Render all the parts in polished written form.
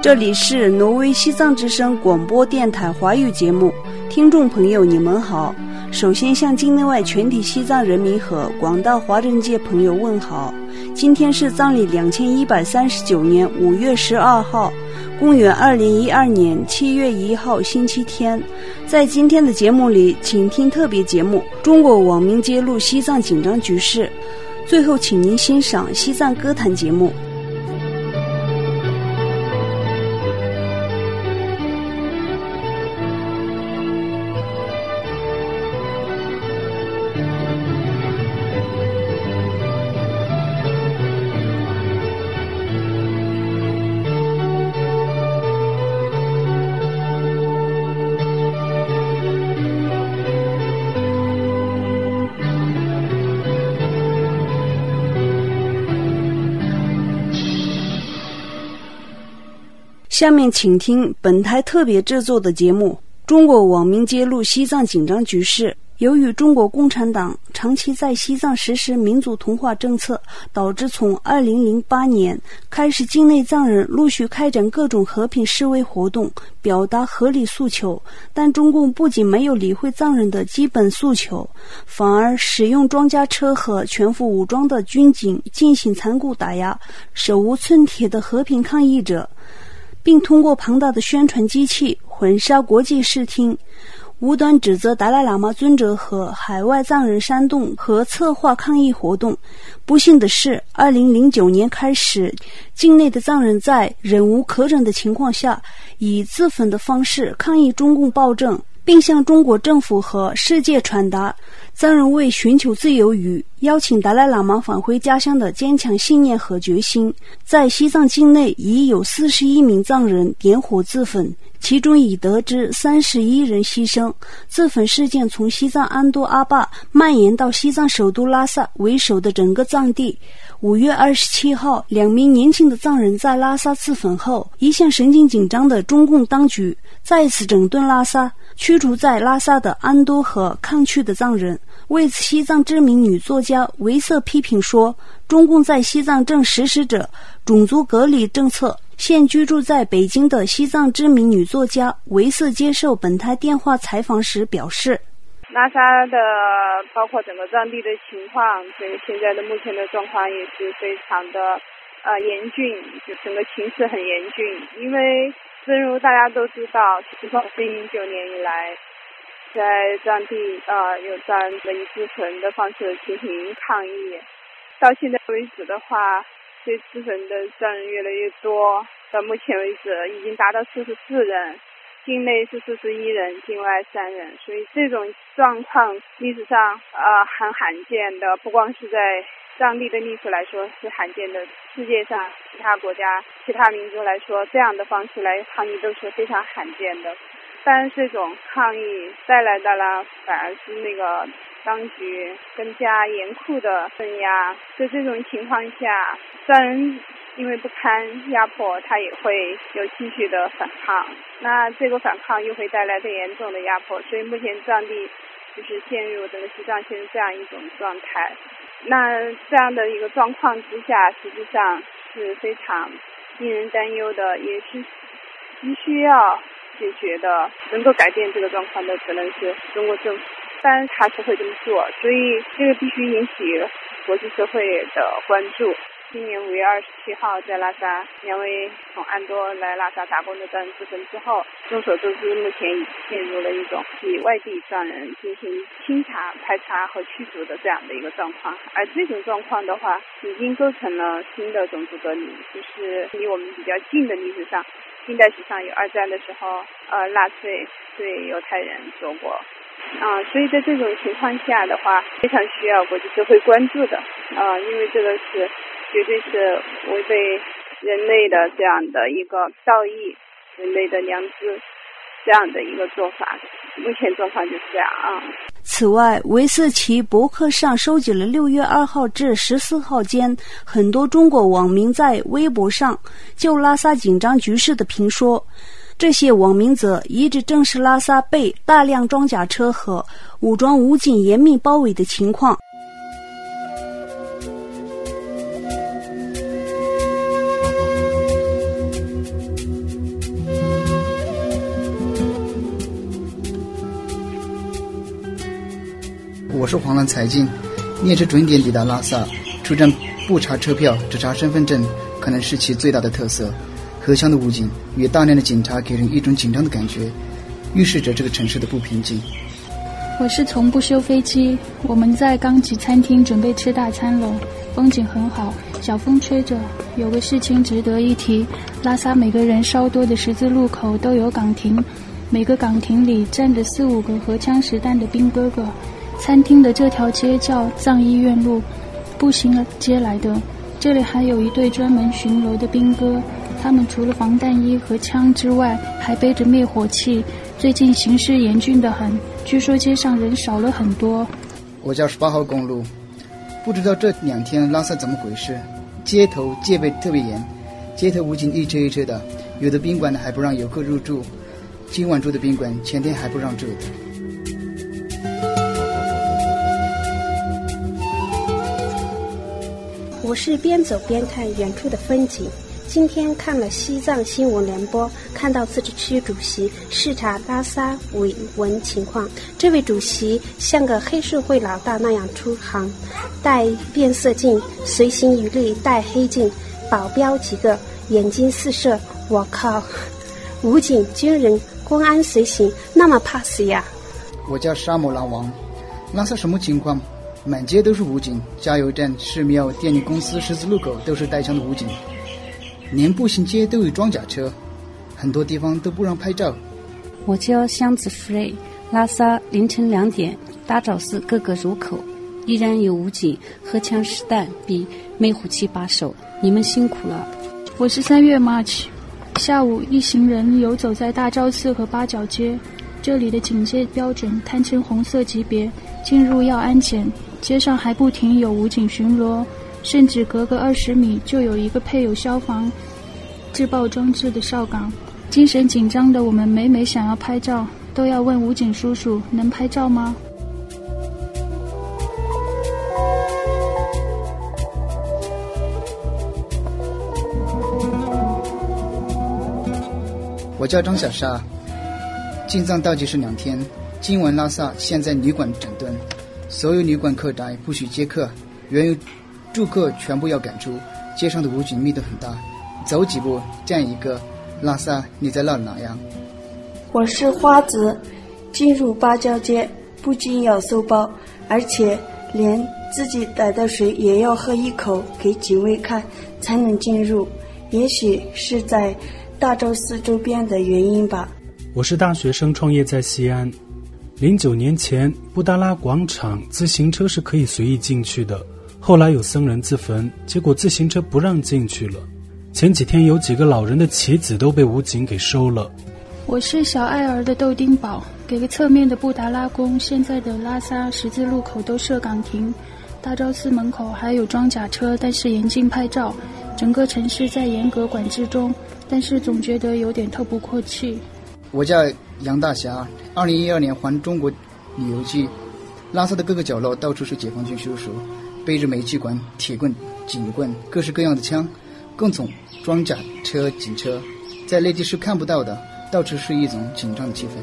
这里是挪威西藏之声广播电台华语节目，听众朋友你们好。首先向境内外全体西藏人民和广大华人界朋友问好。今天是藏历2139年5月12号，公元2012年7月1号星期天。在今天的节目里，请听特别节目《中国网民揭露西藏紧张局势》，最后请您欣赏西藏歌坛节目。下面请听本台特别制作的节目《中国网民揭露西藏紧张局势》。由于中国共产党长期在西藏实施民族同化政策，导致从2008年开始，境内藏人陆续开展各种和平示威活动，表达合理诉求。但中共不仅没有理会藏人的基本诉求，反而使用装甲车和全副武装的军警进行残酷打压手无寸铁的和平抗议者，并通过庞大的宣传机器混淆国际视听，无端指责达赖喇嘛尊者和海外藏人煽动和策划抗议活动。不幸的是，2009年开始，境内的藏人在忍无可忍的情况下，以自焚的方式抗议中共暴政，并向中国政府和世界传达藏人为寻求自由与邀请达赖喇嘛返回家乡的坚强信念和决心。在西藏境内已有41名藏人点火自焚，其中已得知31人牺牲。自焚事件从西藏安多阿坝蔓延到西藏首都拉萨为首的整个藏地。5月27号，2名年轻的藏人在拉萨自焚后，一向神经紧张的中共当局再次整顿拉萨，驱逐在拉萨的安多和康区的藏人。为此，西藏知名女作家维瑟批评说，中共在西藏正实施着种族隔离政策。现居住在北京的西藏知名女作家维瑟接受本台电话采访时表示， 拉萨的包括整个藏地的情况，对现在的目前的状况也是非常的严峻，就整个情势很严峻。因为正如大家都知道，从2009年以来，在藏地有藏人以自焚的方式进行抗议，到现在为止的话，这自焚的藏人越来越多，到目前为止已经达到44人，境内是41人，境外3人。所以这种状况历史上很罕见的，不光是在藏地的历史来说是罕见的，世界上其他国家其他民族来说，这样的方式来抗议都是非常罕见的。但是这种抗议带来的呢，反而是那个当局更加严酷的镇压。在这种情况下，藏人因为不堪压迫，他也会有继续的反抗，那这个反抗又会带来更严重的压迫。所以目前藏地就是整个西藏陷入这样一种状态。那这样的一个状况之下，实际上是非常令人担忧的，也是急需要解决的。能够改变这个状况的可能是中国政府，但他是会这么做，所以这个必须引起国际社会的关注。今年5月27号，在拉萨2位从安多来拉萨打工的藏人自焚之后，众所周知，目前已陷入了一种以外地藏人进行清查、排查和驱逐的这样的一个状况。而这种状况的话，已经构成了新的种族隔离，就是离我们比较近的历史上，近代史上有2战的时候，纳粹对犹太人做过。所以在这种情况下的话，非常需要国际社会关注的，因为这个是绝对是违背人类的这样的一个道义、人类的良知这样的一个做法。目前状况就是这样啊。 此外，维瑟其博客上收集了6月2号至14号间很多中国网民在微博上就拉萨紧张局势的评说。这些网民则一直正视拉萨被大量装甲车和武装武警严密包围的情况。 我是黄浪财经，列车准点抵达拉萨，出站不查车票，只查身份证，可能是其最大的特色。荷枪的武警与大量的警察给人一种紧张的感觉，预示着这个城市的不平静。 我是从不修飞机，我们在冈吉餐厅准备吃大餐了，风景很好，小风吹着。有个事情值得一提，拉萨每个人稍多的十字路口都有岗亭，每个岗亭里站着4-5个荷枪实弹的兵哥哥。餐厅的这条街叫藏医院路，步行街来的。这里还有一队专门巡逻的兵哥，他们除了防弹衣和枪之外，还背着灭火器。最近形势严峻得很，据说街上人少了很多。 我叫18号公路，不知道这2天拉萨怎么回事，街头戒备特别严，街头武警一车一车的，有的宾馆还不让游客入住，今晚住的宾馆前天还不让住的。 我是边走边看远处的风景。今天看了西藏新闻联播，看到自治区主席视察拉萨维稳情况。这位主席像个黑社会老大那样出行，戴变色镜，随行余力戴黑镜，保镖几个，眼睛四射。我靠，武警、军人、公安随行，那么怕死呀！ 我叫沙姆兰王，拉萨什么情况？满街都是武警，加油站、寺庙、电力公司、十字路口都是带枪的武警，连步行街都有装甲车，很多地方都不让拍照。 我叫香子福瑞，拉萨凌晨2点，大昭寺各个入口依然有武警荷枪实弹比灭火器把守，你们辛苦了。 我是3月 March， 下午一行人游走在大昭寺和八角街，这里的警戒标准堪称红色级别，进入要安检，街上还不停有武警巡逻，甚至隔个20米就有一个配有消防制爆装置的哨岗。精神紧张的我们每每想要拍照，都要问武警叔叔能拍照吗？ 我叫张小沙，进藏倒计时2天，今晚拉萨现在旅馆整顿，所有旅馆客宅不许接客，原有住客全部要赶出，街上的武警密度很大，走几步站一个。拉萨你在闹哪样？ 我是花子，进入芭蕉街不仅要搜包，而且连自己带的水也要喝一口给警卫看才能进入，也许是在大昭寺周边的原因吧。 我是大学生，创业在西安。09年前布达拉广场自行车是可以随意进去的，后来有僧人自焚，结果自行车不让进去了。前几天有几个老人的棋子都被武警给收了。 我是小爱儿的豆丁堡，给个侧面的布达拉宫，现在的拉萨十字路口都设岗亭，大昭寺门口还有装甲车，但是严禁拍照，整个城市在严格管制中，但是总觉得有点透不过气。 我叫杨大侠，2012年环中国旅游季，拉萨的各个角落到处是解放军叔叔，背着煤气管、铁棍、警棍，各式各样的枪，各种装甲车、警车，在内地是看不到的，到处是一种紧张的气氛。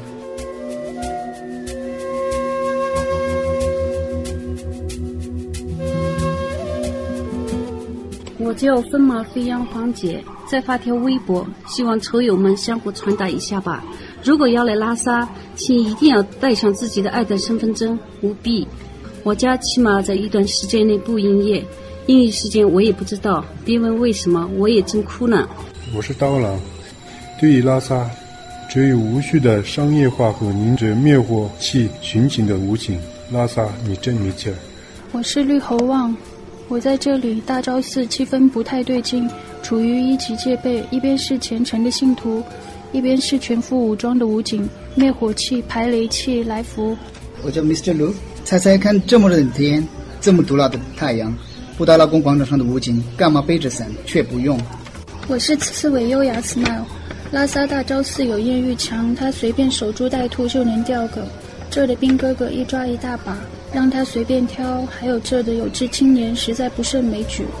我叫风马飞扬黄姐，再发条微博，希望车友们相互传达一下吧。如果要来拉萨，请一定要带上自己的爱的身份证，务必。我家起码在一段时间内不营业，营业时间我也不知道，别问为什么，我也真哭了。 我是刀郎，对于拉萨，只有无序的商业化和拧着灭火器巡警的武警，拉萨你真没劲儿。 我是绿猴旺，我在这里大昭寺气氛不太对劲，处于1级戒备，一边是虔诚的信徒，一边是全副武装的武警，灭火器、排雷器来福。 我叫 Mr. Lu， 猜猜看，这么热的天，这么毒辣的太阳，布达拉宫广场上的武警干嘛背着伞却不用？ 我是刺猬优雅 Smile， 拉萨大昭寺有艳遇墙，他随便守株待兔就能钓个，这的兵哥哥一抓一大把，让他随便挑，还有这的有志青年实在不胜枚举。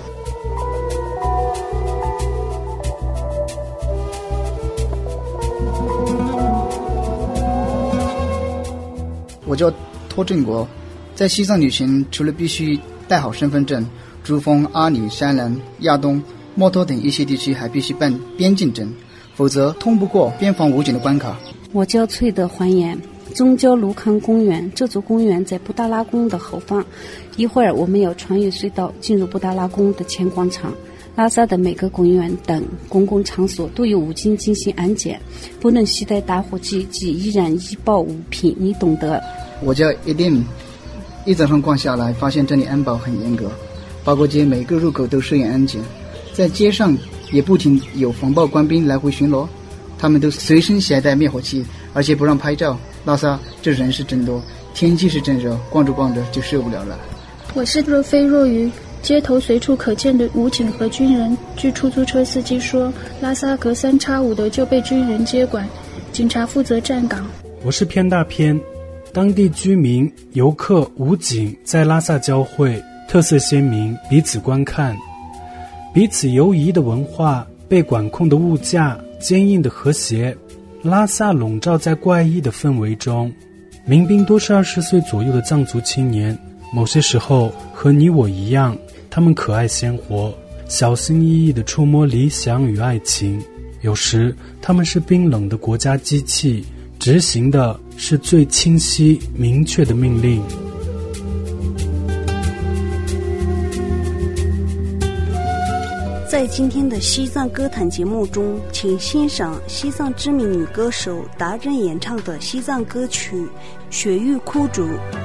我叫托正国， 在西藏旅行，除了必须带好身份证，珠峰、阿里、山南、亚东、墨脱等一些地区还必须办边境证，否则通不过边防武警的关卡。 我叫崔德还原。中焦卢康公园，这座公园在布达拉宫的后方。一会儿我们要穿越隧道进入布达拉宫的前广场。拉萨的每个公园等公共场所都有武警进行安检，不能携带打火机及易燃易爆物品，你懂得。 我叫伊丁，一早上逛下来，发现这里安保很严格，八国街每个入口都设有安检，在街上也不停有防暴官兵来回巡逻，他们都随身携带灭火器，而且不让拍照。拉萨这人是真多，天气是真热，逛着逛着就受不了了。 我是若飞若鱼，街头随处可见的武警和军人。据出租车司机说，拉萨隔三差五的就被军人接管，警察负责站岗。 我是偏大偏，当地居民、游客、武警在拉萨交汇，特色鲜明，彼此观看，彼此游移的文化，被管控的物价，坚硬的和谐。拉萨笼罩在怪异的氛围中，民兵多是20岁左右的藏族青年，某些时候和你我一样，他们可爱鲜活，小心翼翼地触摸理想与爱情。有时他们是冰冷的国家机器，执行的是最清晰明确的命令。 在今天的西藏歌坛节目中，请欣赏西藏知名女歌手达人演唱的西藏歌曲《雪域枯竹》。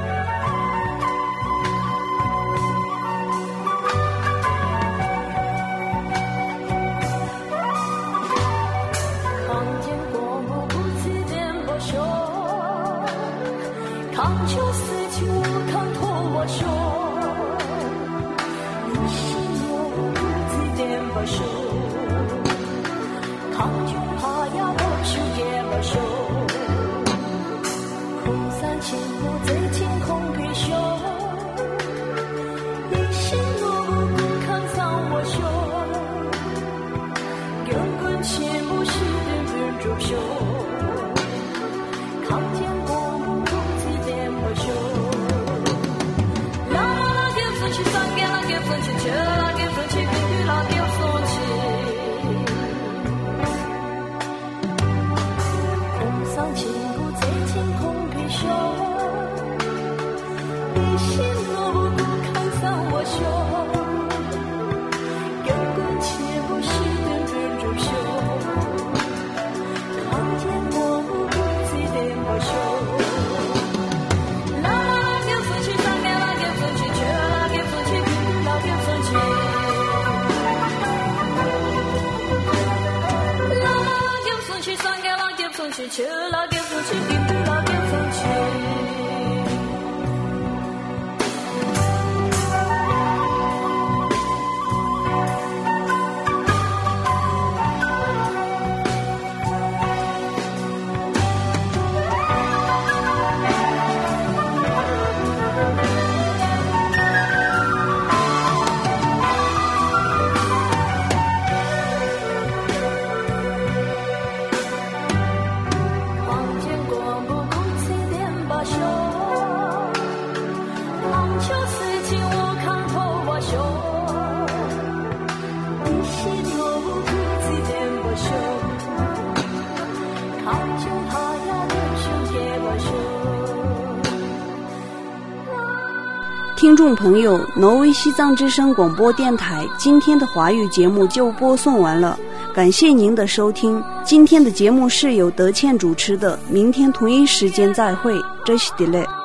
听众朋友，挪威西藏之声广播电台今天的华语节目就播送完了，感谢您的收听。今天的节目是由德倩主持的，明天同一时间再会，这是 delay。